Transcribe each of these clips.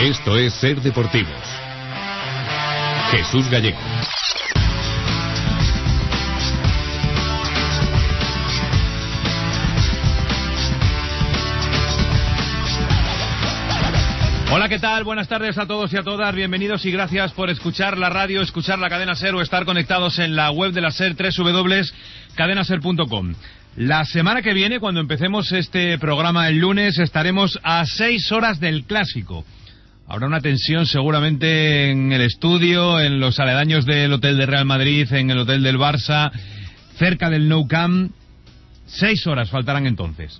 Esto es Ser Deportivos. Jesús Gallego. Hola, ¿qué tal? Buenas tardes a todos y a todas. Bienvenidos y gracias por escuchar la radio, escuchar la cadena SER o estar conectados en la web de la SER, www.cadenaser.com. La semana que viene, cuando empecemos este programa el lunes, estaremos a 6 horas del Clásico. Habrá una tensión seguramente en el estudio, en los aledaños del hotel de Real Madrid, en el hotel del Barça, cerca del Nou Camp. 6 horas faltarán entonces.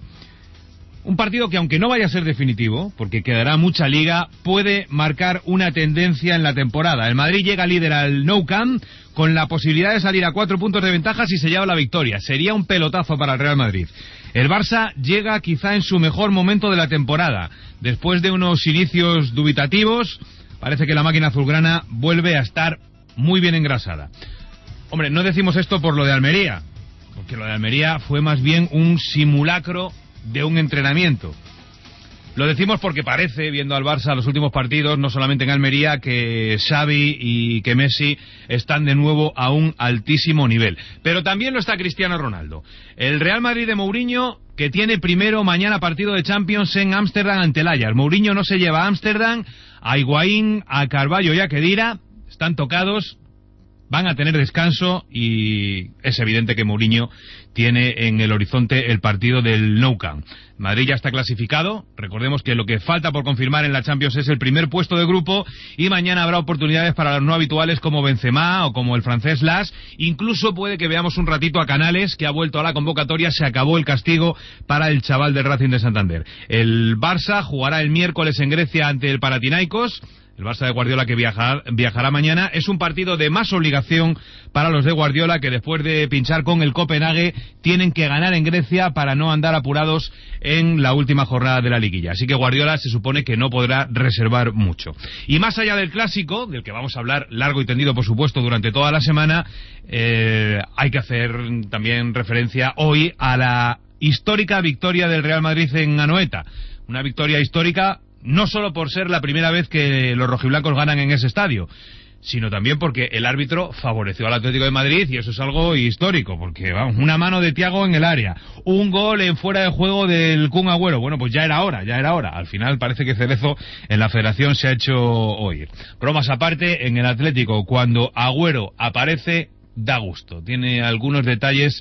Un partido que, aunque no vaya a ser definitivo, porque quedará mucha liga, puede marcar una tendencia en la temporada. El Madrid llega líder al Nou Camp con la posibilidad de salir a 4 puntos de ventaja si se lleva la victoria. Sería un pelotazo para el Real Madrid. El Barça llega quizá en su mejor momento de la temporada. Después de unos inicios dubitativos, parece que la máquina azulgrana vuelve a estar muy bien engrasada. Hombre, no decimos esto por lo de Almería, porque lo de Almería fue más bien un simulacro de un entrenamiento. Lo decimos porque parece, viendo al Barça los últimos partidos, no solamente en Almería, que Xavi y que Messi están de nuevo a un altísimo nivel. Pero también lo está Cristiano Ronaldo. El Real Madrid de Mourinho, que tiene primero mañana partido de Champions en Ámsterdam ante el Ajax. Mourinho no se lleva a Ámsterdam, a Higuaín, a Carvalho y a Khedira. Están tocados, van a tener descanso y es evidente que Mourinho tiene en el horizonte el partido del Nou Camp. Madrid ya está clasificado. Recordemos que lo que falta por confirmar en la Champions es el primer puesto de grupo y mañana habrá oportunidades para los no habituales como Benzema o como el francés Las. Incluso puede que veamos un ratito a Canales, que ha vuelto a la convocatoria. Se acabó el castigo para el chaval del Racing de Santander. El Barça jugará el miércoles en Grecia ante el Panathinaikos. El Barça de Guardiola que viajará mañana. Es un partido de más obligación para los de Guardiola, que después de pinchar con el Copenhague tienen que ganar en Grecia para no andar apurados en la última jornada de la liguilla. Así que Guardiola se supone que no podrá reservar mucho. Y más allá del Clásico, del que vamos a hablar largo y tendido por supuesto durante toda la semana, hay que hacer también referencia hoy a la histórica victoria del Real Madrid en Anoeta. Una victoria histórica no solo por ser la primera vez que los rojiblancos ganan en ese estadio, sino también porque el árbitro favoreció al Atlético de Madrid, y eso es algo histórico, porque vamos, una mano de Thiago en el área, un gol en fuera de juego del Kun Agüero. Bueno, pues ya era hora. Al final parece que Cerezo en la federación se ha hecho oír. Bromas aparte, en el Atlético, cuando Agüero aparece, da gusto. Tiene algunos detalles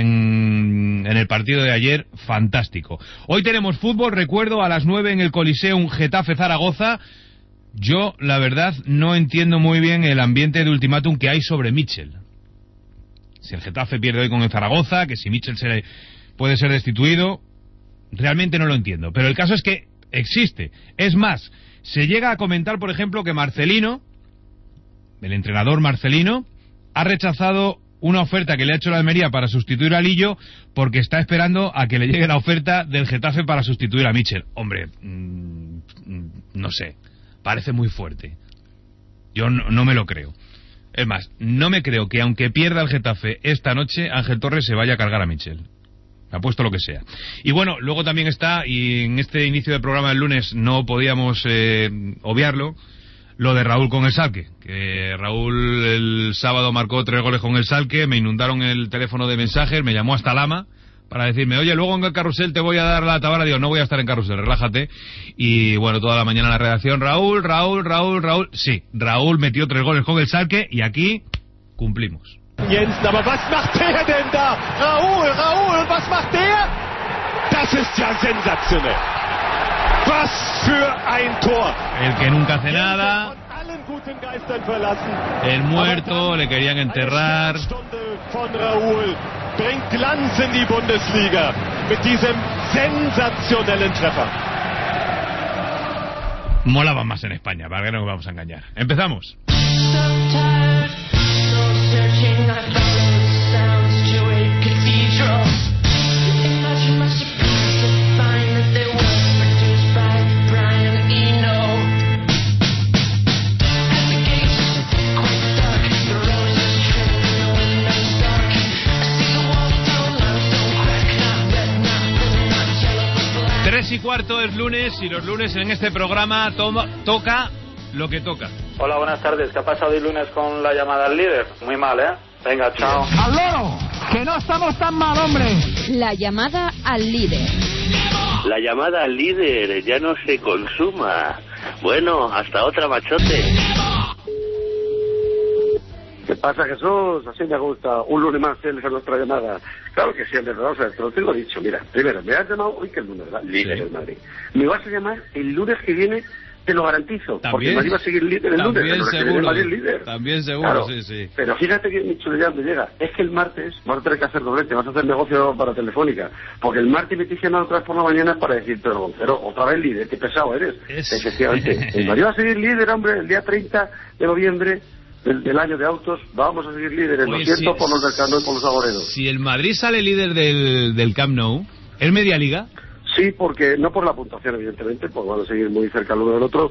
en el partido de ayer fantástico. Hoy tenemos fútbol, recuerdo, a las 9 en el Coliseum Getafe-Zaragoza. Yo, la verdad, no entiendo muy bien el ambiente de ultimátum que hay sobre Mitchell. Si el Getafe pierde hoy con el Zaragoza, que si Mitchell puede ser destituido, realmente no lo entiendo. Pero el caso es que existe. Es más, se llega a comentar, por ejemplo, que Marcelino, el entrenador Marcelino, ha rechazado una oferta que le ha hecho la Almería para sustituir a Lillo porque está esperando a que le llegue la oferta del Getafe para sustituir a Mitchell. Hombre, no sé, parece muy fuerte. Yo no me lo creo. Es más, no me creo que aunque pierda el Getafe esta noche, Ángel Torres se vaya a cargar a Mitchell. Me apuesto lo que sea. Y bueno, luego también está, y en este inicio del programa del lunes no podíamos obviarlo, lo de Raúl con el Schalke, que Raúl el sábado marcó 3 goles con el Schalke. Me inundaron el teléfono de mensajes, me llamó hasta Lama para decirme, oye, luego en el carrusel te voy a dar la tabla. Digo, no voy a estar en carrusel, relájate. Y bueno, toda la mañana en la redacción, Raúl. Sí, Raúl metió 3 goles con el Schalke y aquí cumplimos. Jensen, aber was macht der denn da? Raúl, was macht der? Das ist ja sensationell. Was für ein Tor. El que nunca hace nada. El muerto, le querían enterrar. Von Raúl bringt Glanz in die Bundesliga mit diesem sensationellen Treffer. Molaba más en España, para que no nos vamos a engañar. Empezamos. 3:15 es lunes y los lunes en este programa toca lo que toca. Hola, buenas tardes. ¿Qué ha pasado el lunes con la llamada al líder? Muy mal, ¿eh? Venga, chao. ¡Al loro! ¡Que no estamos tan mal, hombre! La llamada al líder. La llamada al líder ya no se consuma. Bueno, hasta otra, machote. ¿Qué pasa, Jesús? Así me gusta. Un lunes más tienes a nuestra llamada. Claro que sí, Andrés. Vamos a ver, te lo tengo dicho. Mira, primero, me has llamado hoy que el lunes, ¿verdad? Líder del Madrid. Me vas a llamar el lunes que viene, te lo garantizo. ¿También? Porque el Madrid va a seguir líder el lunes. También seguro. Líder. También seguro, claro. Sí. Pero fíjate que mi chulidad me llega. Es que el martes vas a tener que hacer doblete, vas a hacer negocio para Telefónica. Porque el martes me te llaman otra vez por la mañana para decirte, pero otra vez líder, qué pesado eres. Efectivamente. El Madrid va a seguir líder, hombre, el día 30 de noviembre. Del año de autos, vamos a seguir líderes. Lo siento por los del Camp Nou y por los agoreros. Si el Madrid sale líder del Camp Nou, ¿es media liga? Sí, porque no por la puntuación, evidentemente, porque van a seguir muy cerca el uno del otro.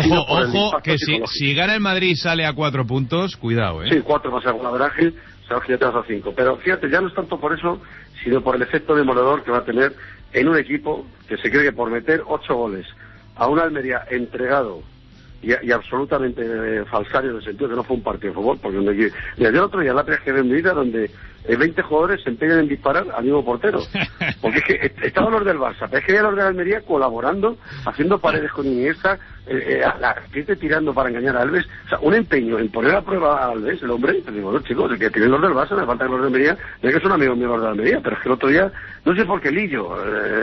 Ojo, que si gana el Madrid y sale a 4 puntos, cuidado, ¿eh? Sí, 4 más algún averaje, sabes que ya te vas a 5. Pero fíjate, ya no es tanto por eso, sino por el efecto demoledor que va a tener en un equipo que se cree que por meter 8 goles a un Almería entregado y absolutamente falsario en el sentido que no fue un partido de fútbol, porque desde el otro día la que de mi vida donde 20 jugadores se empeñan en disparar al mismo portero, porque es que estaban los del Barça, pero es que había los de Almería colaborando, haciendo paredes con Iniesta, a la gente tirando para engañar a Alves, o sea, un empeño en poner a prueba a Alves, el hombre. Pues digo, bueno, chicos, el que tienen los del Barça, me falta que los de Almería, es que son amigos míos los de Almería, pero es que el otro día, no sé por qué Lillo,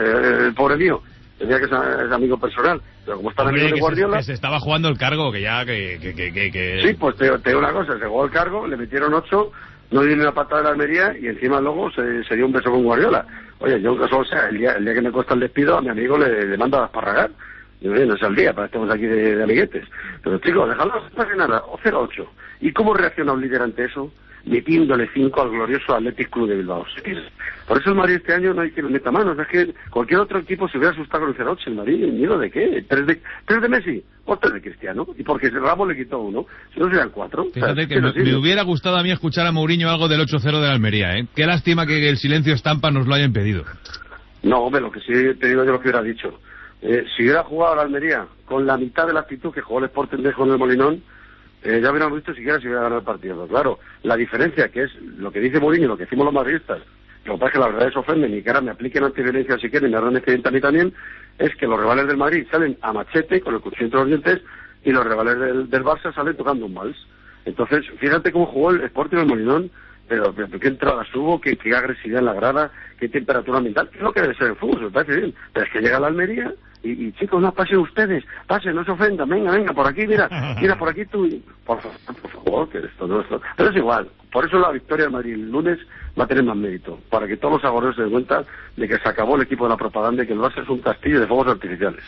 el pobre mío, tenía que es amigo personal, pero como está amigo de Guardiola... Que se estaba jugando el cargo, que ya... que... Sí, pues te digo una cosa, se jugó el cargo, le metieron 8, no dio ni una patada de la Almería y encima luego se dio un beso con Guardiola. Oye, yo, o sea, el día que me cuesta el despido, a mi amigo le mando a esparragar. Digo, no es el día, para que estemos aquí de amiguetes. Pero chicos, dejadlo, no pasa nada, 0-8. ¿Y cómo reacciona un líder ante eso? Metiéndole 5 al glorioso Athletic Club de Bilbao. Por eso el Madrid este año no hay que le meta manos. Es que cualquier otro equipo se hubiera asustado con el 0-8. El Madrid, ¿miedo de qué? ¿3 de Messi? ¿O 3 de Cristiano? Y porque Ramos le quitó 1. Si no serían 4. Fíjate que me hubiera gustado a mí escuchar a Mourinho algo del 8-0 de la Almería, ¿eh? Qué lástima que el silencio estampa nos lo haya impedido. No, hombre, lo que sí te digo yo lo que hubiera dicho. Si hubiera jugado la Almería con la mitad de la actitud que jugó el Sporting de con el Molinón, ya hubiéramos visto siquiera si hubiera ganado el partido. Pero claro, la diferencia que es lo que dice Mourinho, lo que decimos los madridistas, lo que pasa es que las verdades ofenden y que ahora me apliquen antiviolencia si quieren y me hagan expediente a mí también, es que los rivales del Madrid salen a machete con el cuchillo entre los dientes y los rivales del Barça salen tocando un vals. Entonces, fíjate cómo jugó el Sporting del Molinón, pero qué entradas hubo, qué agresividad en la grada, qué temperatura mental, que es lo que debe ser el fútbol, me parece bien. Pero es que llega la Almería y chicos, no pasen ustedes, pasen, no se ofendan, venga, por aquí, mira, por aquí tú, por favor, que esto no, pero es igual, por eso la victoria de Madrid el lunes va a tener más mérito, para que todos los agoreros se den cuenta de que se acabó el equipo de la propaganda y que el Barça es un castillo de fuegos artificiales.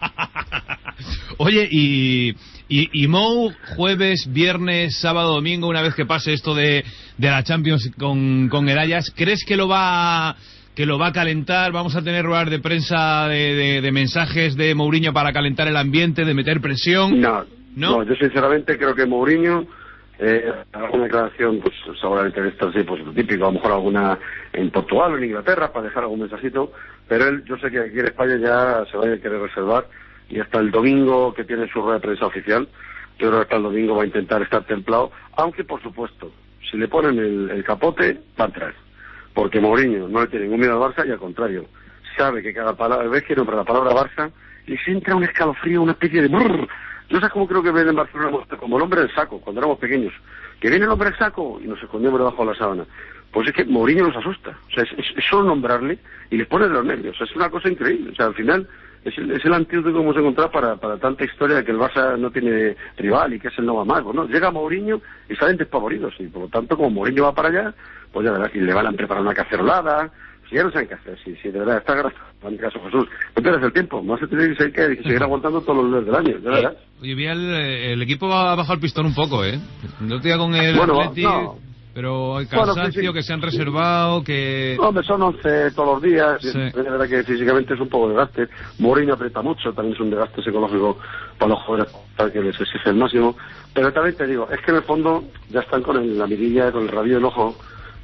Oye, y Mou, jueves, viernes, sábado, domingo, una vez que pase esto de la Champions con el Ajax, ¿crees que lo va a calentar? ¿Vamos a tener ruedas de prensa de mensajes de Mourinho para calentar el ambiente, de meter presión? No, yo sinceramente creo que Mourinho alguna declaración, pues seguramente de esto sí, pues lo típico, a lo mejor alguna en Portugal o en Inglaterra para dejar algún mensajito, pero él, yo sé que aquí en España ya se va a querer reservar y hasta el domingo que tiene su rueda de prensa oficial, yo creo que hasta el domingo va a intentar estar templado, aunque por supuesto, si le ponen el capote, va a entrar. Porque Mourinho no le tiene ningún miedo al Barça y al contrario, sabe que cada vez que nombra la palabra Barça, les entra un escalofrío, una especie de brrr. No sé cómo creo que ven en Barcelona como el hombre del saco, cuando éramos pequeños. Que viene el hombre del saco y nos escondemos debajo de la sábana. Pues es que Mourinho nos asusta. O sea, es solo nombrarle y les pone de los nervios. O sea, es una cosa increíble. O sea, al final es el antídoto que hemos encontrado para tanta historia de que el Barça no tiene rival y que es el no mago, ¿no? Llega Mourinho y salen despavoridos. Y por lo tanto, como Mourinho va para allá, pues ya verás, y le van a preparar una cacerolada. Si ya no saben qué hacer, si de verdad está grasa, en mi caso Jesús, no pierdas el tiempo, más se tiene que seguir aguantando todos los días del año, ya verás. Oye, vi el equipo va a bajar el pistón un poco, ¿eh? No estoy con el Atleti, pero el cansancio que se han reservado, que... Hombre, son 11 todos los días, sí. Es verdad que físicamente es un poco desgaste, Mourinho aprieta mucho, también es un desgaste psicológico para los jugadores, para que les exige el máximo, pero también te digo, es que en el fondo ya están con la mirilla, con el rabillo del ojo,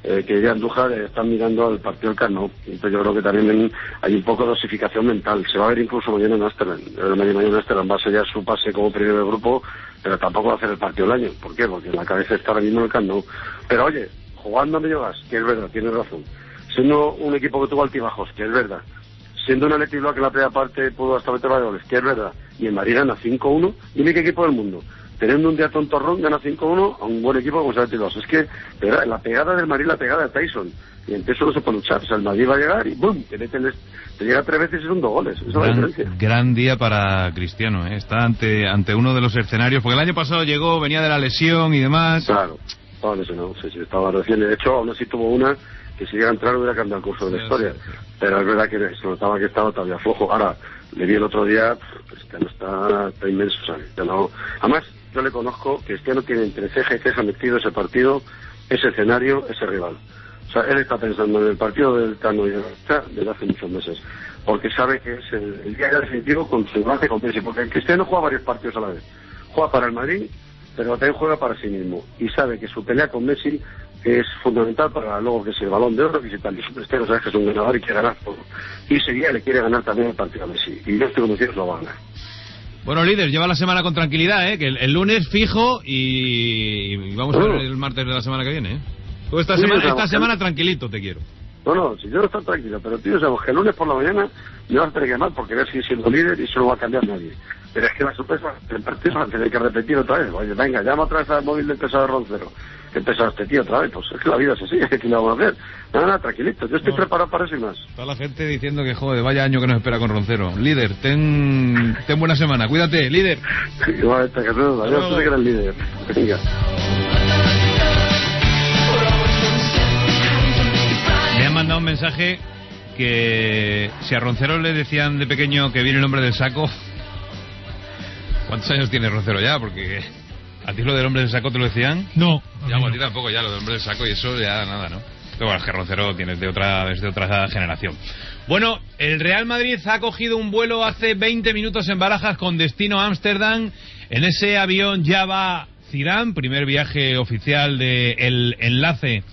que ya Andújar están mirando al partido del Camp Nou. Entonces yo creo que también hay un poco de dosificación mental. Se va a ver incluso mañana en Amsterdam. Mañana en Amsterdam va a sellar su pase como primero de grupo, pero tampoco va a hacer el partido del año. ¿Por qué? Porque en la cabeza está ahora mismo en el Camp Nou. Pero oye, jugando a medio gas, que es verdad, tienes razón. Siendo un equipo que tuvo altibajos, que es verdad. Siendo un Athletic Bilbao que en la primera parte pudo hasta meter varios goles, que es verdad. Y en Madrid gana 5-1. Dime qué equipo del mundo, teniendo un día tontorrón, gana 5-1 a un buen equipo como es el Athletic Bilbao. Es que la pegada del Madrid, la pegada de Tyson. Y en eso no se puede luchar. O sea, el Madrid va a llegar y ¡bum! Te llega 3 veces y son 2 goles. Esa es la diferencia. Gran día para Cristiano, ¿eh? Está ante uno de los escenarios, porque el año pasado llegó, venía de la lesión y demás. Claro, estaba lesionado, sí, estaba recién. De hecho, aún así tuvo una que si llega a entrar hubiera cambiado el curso de la historia. Sí. Pero es verdad que se notaba que estaba todavía flojo. Ahora, le vi el otro día, Cristiano está inmenso, ¿sabes? Además, yo le conozco, Cristiano tiene entre ceja y ceja metido ese partido, ese escenario, ese rival. O sea, él está pensando en el partido del Cano y desde hace muchos meses, porque sabe que es el día ya definitivo con su base con Messi, porque el Cristiano juega varios partidos a la vez. Juega para el Madrid, pero también juega para sí mismo, y sabe que su pelea con Messi es fundamental para luego que sea el Balón de Oro, que si tal, y su Cristiano sabe que es un ganador y quiere ganar todo. Y seguía le quiere ganar también el partido a Messi, y yo estoy convencido que lo va a ganar. Bueno, líder, lleva la semana con tranquilidad, ¿eh? Que el lunes fijo y vamos a ver el martes de la semana que viene, ¿eh? Tú esta semana tranquilito te quiero. No, si yo no estoy tranquilo, pero tío, sabemos que el lunes por la mañana me vas a tener que llamar porque voy a seguir siendo líder y eso no va a cambiar nadie. Pero es que la sorpresa, el partido va a tener que repetir otra vez. Oye, venga, llama otra vez al móvil del pesado de Roncero. Que pesado este tío otra vez. Pues es que la vida es así, es que lo vamos a hacer. Nada, tranquilito, yo estoy preparado para eso y más. Toda la gente diciendo que, joder, vaya año que nos espera con Roncero. Líder, ten buena semana, cuídate, líder. Igualmente, que yo sé que eres el líder. Venga. Me han mandado un mensaje que si a Roncero le decían de pequeño que viene el hombre del saco. ¿Cuántos años tiene Roncero ya? Porque a ti lo del hombre del saco te lo decían. No. Ya, a ti tampoco, ya lo del hombre del saco y eso ya nada, ¿no? Pero bueno, es que Roncero tienes de otra generación. Bueno, el Real Madrid ha cogido un vuelo hace 20 minutos en Barajas con destino a Ámsterdam. En ese avión ya va Zidane, primer viaje oficial del enlace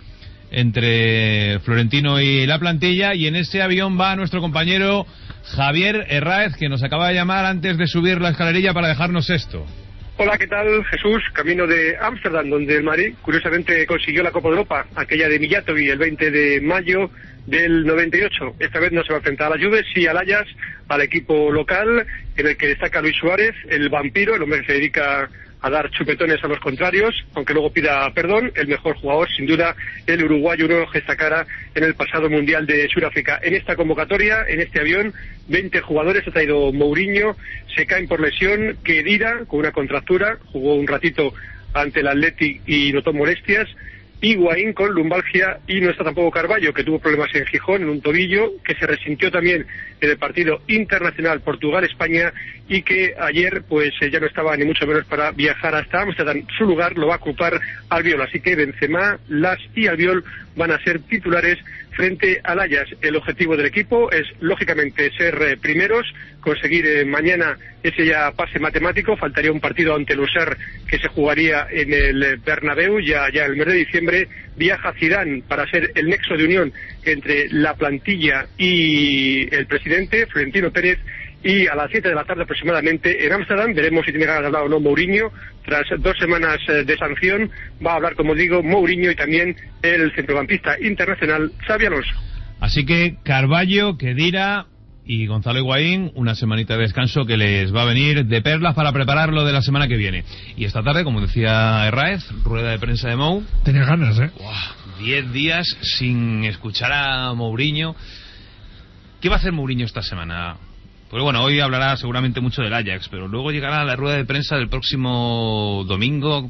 entre Florentino y la plantilla, y en ese avión va nuestro compañero Javier Herráez, que nos acaba de llamar antes de subir la escalerilla para dejarnos esto. Hola, ¿qué tal, Jesús? Camino de Ámsterdam, donde el Madrid curiosamente consiguió la Copa de Europa, aquella de Mijatovic, el 20 de mayo del 98. Esta vez no se va a enfrentar a la Juve, sí al Ajax, al equipo local, en el que destaca Luis Suárez, el vampiro, el hombre que se dedica a dar chupetones a los contrarios, aunque luego pida perdón. El mejor jugador, sin duda, el uruguayo, uno que destacara en el pasado Mundial de Sudáfrica. En esta convocatoria, en este avión, 20 jugadores, ha traído Mourinho, se caen por lesión, Khedira, con una contractura, jugó un ratito ante el Athletic y notó molestias, Higuaín con lumbalgia, y no está tampoco Carvalho, que tuvo problemas en Gijón, en un tobillo, que se resintió también en el partido internacional Portugal-España, y que ayer pues ya no estaba ni mucho menos para viajar hasta Ámsterdam. Su lugar lo va a ocupar Albiol, así que Benzema, Las y Albiol van a ser titulares frente al Ajax. El objetivo del equipo es, lógicamente, ser primeros, conseguir mañana ese ya pase matemático. Faltaría un partido ante el Auxerre que se jugaría en el Bernabéu ya el mes de diciembre. Viaja Zidane para ser el nexo de unión entre la plantilla y el presidente, Florentino Pérez, y a las 7 de la tarde aproximadamente en Ámsterdam veremos si tiene ganas de hablar o no Mourinho. Tras 2 semanas de sanción va a hablar, como digo, Mourinho y también el centrocampista internacional Xabi Alonso. Así que Carvalho, Khedira y Gonzalo Higuaín, una semanita de descanso que les va a venir de perlas para preparar lo de la semana que viene. Y esta tarde, como decía Herráez, rueda de prensa de Mou. Tenía ganas, ¿eh? 10 días sin escuchar a Mourinho. ¿Qué va a hacer Mourinho esta semana? Pues bueno, hoy hablará seguramente mucho del Ajax, pero luego llegará a la rueda de prensa del próximo domingo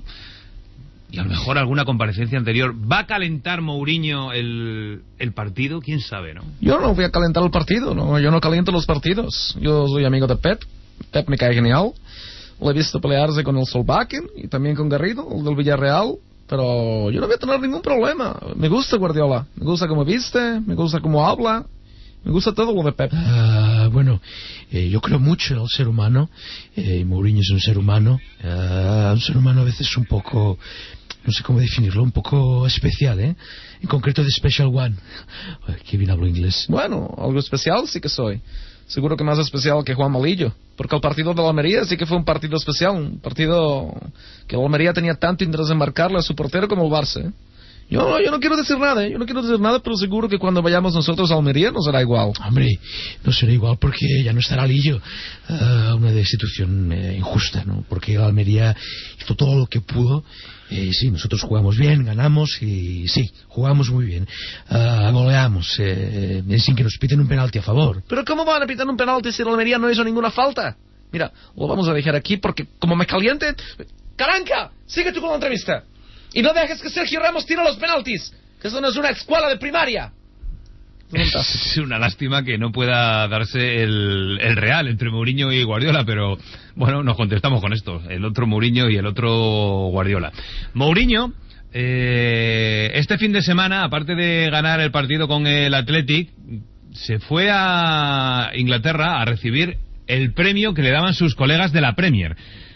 y a lo mejor alguna comparecencia anterior. ¿Va a calentar Mourinho el partido? ¿Quién sabe, no? Yo no voy a calentar el partido, no. Yo no caliento los partidos. Yo soy amigo de Pep. Pep me cae genial. Lo he visto pelearse con el Solbakken y también con Garrido, el del Villarreal. Pero yo no voy a tener ningún problema. Me gusta Guardiola. Me gusta cómo viste, me gusta cómo habla. Me gusta todo lo de Pep. Bueno, yo creo mucho en el ser humano. Mourinho es un ser humano. Un ser humano a veces un poco no sé cómo definirlo, un poco especial, ¿eh? En concreto de Special One. Ay, qué bien hablo inglés. Bueno, algo especial sí que soy. Seguro que más especial que Juan Malillo. Porque el partido de la Almería sí que fue un partido especial. Un partido que la Almería tenía tanto interés en marcarle a su portero como el Barça, ¿eh? Yo no quiero decir nada, ¿eh? Yo no quiero decir nada, pero seguro que cuando vayamos nosotros a Almería no será igual. Hombre, no será igual porque ya no estará Lillo. Una destitución injusta, ¿no? Porque la Almería hizo todo lo que pudo. Sí, nosotros jugamos bien, ganamos y sí, jugamos muy bien. Goleamos, sin que nos piten un penalti a favor. ¿Pero cómo van a pitar un penalti si la Almería no hizo ninguna falta? Mira, lo vamos a dejar aquí porque como me caliente... ¡Caranca! Sigue tú con la entrevista. Y no dejes que Sergio Ramos tire los penaltis, que eso no es una escuela de primaria. Es una lástima que no pueda darse el Real entre Mourinho y Guardiola, pero bueno, nos contestamos con esto, el otro Mourinho y el otro Guardiola. Mourinho, este fin de semana, aparte de ganar el partido con el Athletic, se fue a Inglaterra a recibir el premio que le daban sus colegas de la Premier.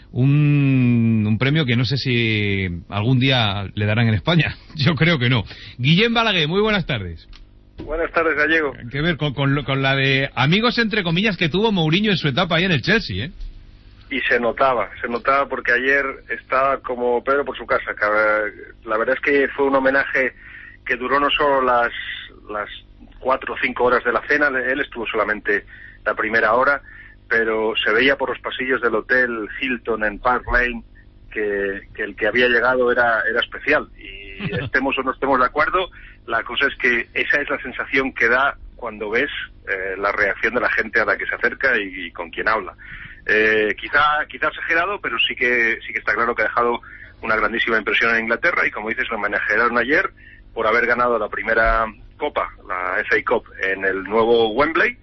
Un premio que no sé si algún día le darán en España. Yo creo que no. Guillem Balaguer, muy buenas tardes. Buenas tardes, Gallego. Que ver con la de amigos entre comillas que tuvo Mourinho en su etapa ahí en el Chelsea, ¿eh? Y se notaba porque ayer estaba como Pedro por su casa. La verdad es que fue un homenaje que duró no solo las 4 o 5 horas de la cena, él estuvo solamente la primera hora, pero se veía por los pasillos del hotel Hilton en Park Lane que el que había llegado era especial. Y estemos o no estemos de acuerdo, la cosa es que esa es la sensación que da cuando ves la reacción de la gente a la que se acerca y con quien habla. Quizá exagerado, pero sí que está claro que ha dejado una grandísima impresión en Inglaterra y, como dices, lo homenajearon ayer por haber ganado la primera copa, la FA Cup, en el nuevo Wembley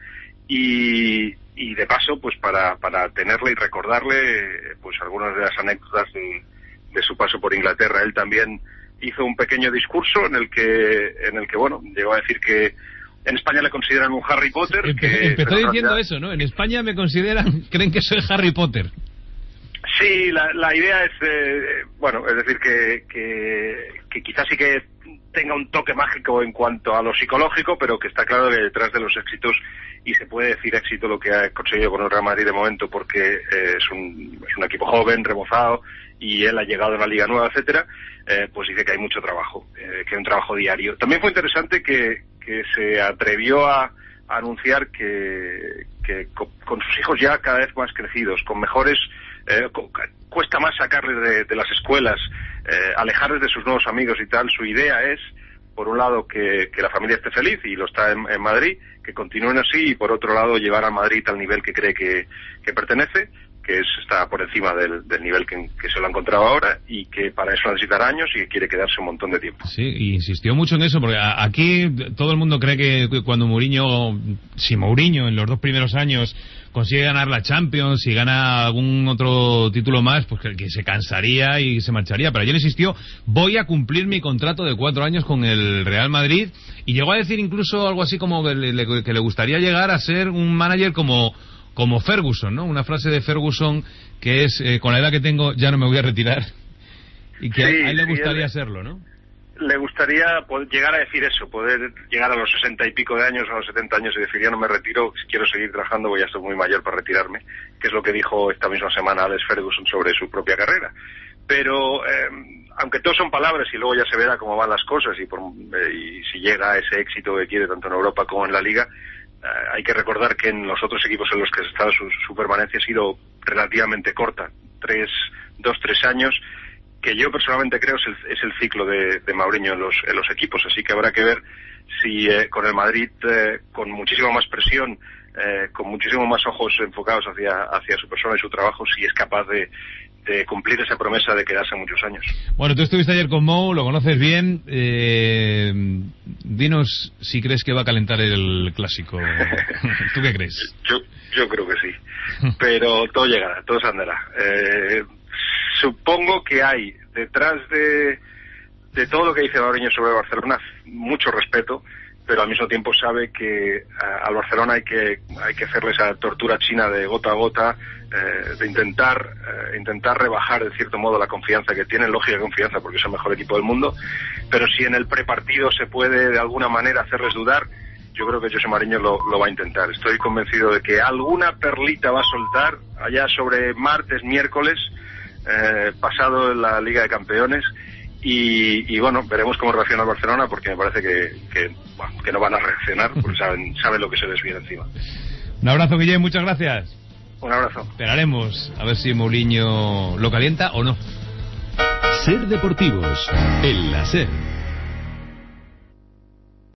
y de paso pues para tenerle y recordarle pues algunas de las anécdotas de su paso por Inglaterra. Él también hizo un pequeño discurso en el que bueno, llegó a decir que en España le consideran un Harry Potter. Empezó diciendo eso, ¿no? En España me creen que soy Harry Potter. Sí, la idea es, bueno, es decir, que quizás sí que tenga un toque mágico en cuanto a lo psicológico, pero que está claro que detrás de los éxitos, y se puede decir éxito lo que ha conseguido con el Real Madrid de momento, porque es un equipo joven, remozado, y él ha llegado a una liga nueva, etcétera, pues dice que hay mucho trabajo, que hay un trabajo diario. También fue interesante que se atrevió a anunciar que con sus hijos ya cada vez más crecidos, con mejores, cuesta más sacarles de las escuelas, alejarles de sus nuevos amigos y tal. Su idea es, por un lado, que la familia esté feliz, y lo está en Madrid, que continúen así, y por otro lado llevar a Madrid al nivel que cree que pertenece, que está por encima del nivel que se lo ha encontrado ahora, y que para eso necesitará años y que quiere quedarse un montón de tiempo. Sí, y insistió mucho en eso, porque aquí todo el mundo cree que cuando si Mourinho en los 2 primeros años consigue ganar la Champions y gana algún otro título más, pues que se cansaría y se marcharía. Pero ayer insistió, voy a cumplir mi contrato de 4 años con el Real Madrid, y llegó a decir incluso algo así como que le gustaría llegar a ser un manager como Ferguson, ¿no? Una frase de Ferguson que es, con la edad que tengo ya no me voy a retirar, y que sí, a él le gustaría serlo, ¿no? Le gustaría llegar a decir eso, poder llegar a los 60 y pico de años, a los 70 años, y decir, ya no me retiro, si quiero seguir trabajando voy a ser muy mayor para retirarme, que es lo que dijo esta misma semana Alex Ferguson sobre su propia carrera. Pero aunque todo son palabras, y luego ya se verá cómo van las cosas y si llega a ese éxito que quiere tanto en Europa como en la Liga, hay que recordar que en los otros equipos en los que ha estado su permanencia ha sido relativamente corta, 2-3 años, que yo personalmente creo es el ciclo de Mourinho en los equipos. Así que habrá que ver si con el Madrid, con muchísima más presión, con muchísimo más ojos enfocados hacia su persona y su trabajo, si es capaz de cumplir esa promesa de quedarse muchos años. Bueno, tú estuviste ayer con Mou, lo conoces bien. Dinos si crees que va a calentar el clásico. ¿Tú qué crees? Yo creo que sí, pero todo llegará, todo se andará. Supongo que hay detrás de todo lo que dice Mourinho sobre Barcelona mucho respeto, pero al mismo tiempo sabe que al Barcelona hay que hacerle esa tortura china de gota a gota, de intentar rebajar de cierto modo la confianza que tienen, lógica confianza porque es el mejor equipo del mundo, pero si en el prepartido se puede de alguna manera hacerles dudar, yo creo que José Mourinho lo va a intentar. Estoy convencido de que alguna perlita va a soltar allá sobre martes, miércoles, pasado en la Liga de Campeones, y bueno, veremos cómo reacciona el Barcelona, porque me parece que no van a reaccionar, porque saben lo que se les viene encima. Un abrazo, Guillem, muchas gracias. Un abrazo. Esperaremos a ver si Mourinho lo calienta o no. Ser Deportivos, en la SER.